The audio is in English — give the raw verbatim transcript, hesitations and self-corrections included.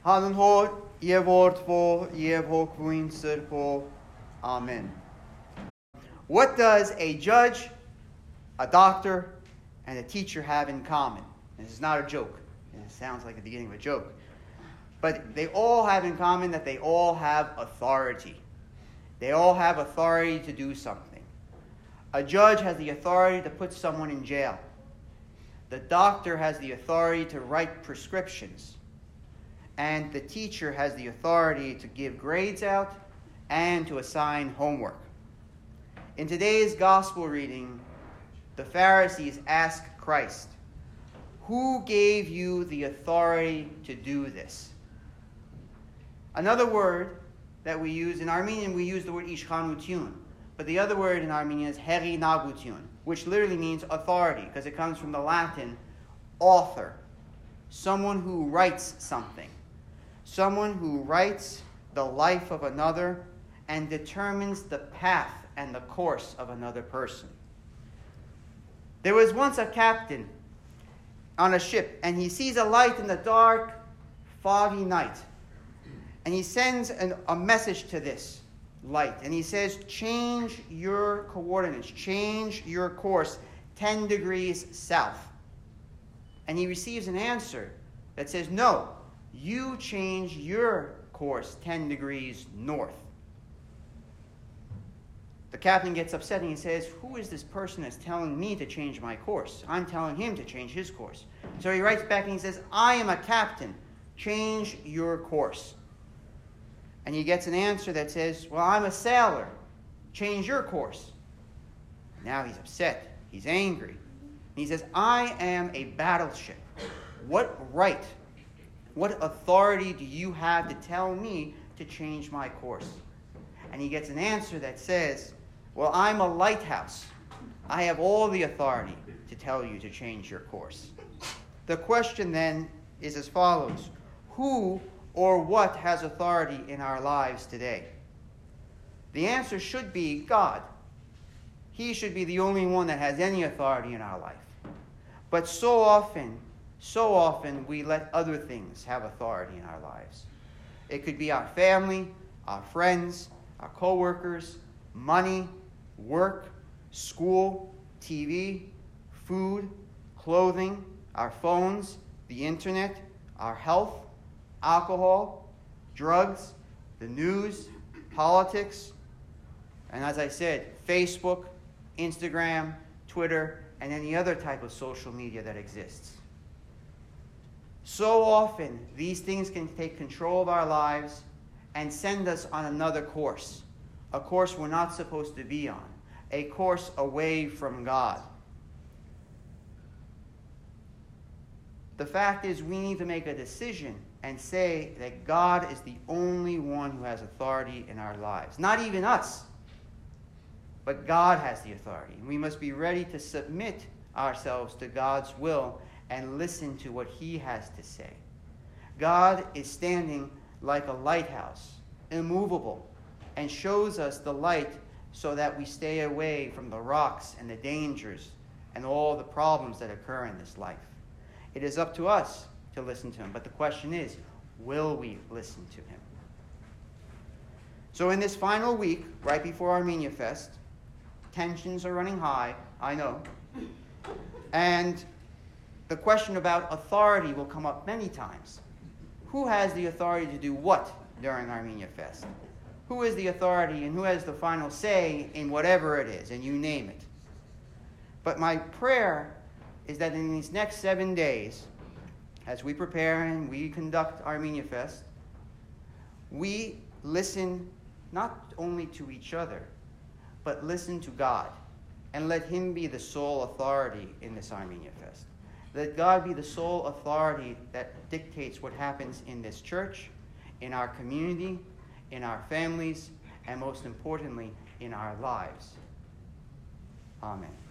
하는 호 예보르보 예보 구인스르보. Amen. What does a judge, a doctor, and a teacher have in common? And this is not a joke. It sounds like the beginning of a joke. But they all have in common that they all have authority. They all have authority to do something. A judge has the authority to put someone in jail. The doctor has the authority to write prescriptions. And the teacher has the authority to give grades out and to assign homework. In today's gospel reading, the Pharisees ask Christ, "Who gave you the authority to do this?" Another word that we use, in Armenian we use the word ishchanutun, but the other word in Armenian is herinagutun, which literally means authority, because it comes from the Latin author, someone who writes something, someone who writes the life of another and determines the path and the course of another person. There was once a captain on a ship, and he sees a light in the dark, foggy night. And he sends an, a message to this light. And he says, change your coordinates, change your course ten degrees south. And he receives an answer that says, no, you change your course ten degrees north. The captain gets upset and he says, who is this person that's telling me to change my course? I'm telling him to change his course. So he writes back and he says, I am a captain. Change your course. And he gets an answer that says, well, I'm a sailor. Change your course. Now he's upset. He's angry. And he says, I am a battleship. What right, what authority do you have to tell me to change my course? And he gets an answer that says, well, I'm a lighthouse. I have all the authority to tell you to change your course. The question then is as follows. Who or what has authority in our lives today? The answer should be God. He should be the only one that has any authority in our life. But so often, so often we let other things have authority in our lives. It could be our family, our friends, our co-workers, money, work, school, T V, food, clothing, our phones, the internet, our health, alcohol, drugs, the news, politics, and as I said, Facebook, Instagram, Twitter, and any other type of social media that exists. So often, these things can take control of our lives and send us on another course, a course we're not supposed to be on, a course away from God. The fact is, we need to make a decision and say that God is the only one who has authority in our lives. Not even us, but God has the authority. And we must be ready to submit ourselves to God's will and listen to what He has to say. God is standing like a lighthouse, immovable, and shows us the light so that we stay away from the rocks and the dangers and all the problems that occur in this life. It is up to us to listen to Him, but the question is, will we listen to Him? So in this final week, right before Armenia Fest, tensions are running high, I know, and the question about authority will come up many times. Who has the authority to do what during Armenia Fest? Who is the authority and who has the final say in whatever it is, and you name it. But my prayer is that in these next seven days, as we prepare and we conduct Armenia Fest, we listen not only to each other, but listen to God, and let Him be the sole authority in this Armenia Fest. Let God be the sole authority that dictates what happens in this church, in our community, in our families, and most importantly, in our lives. Amen.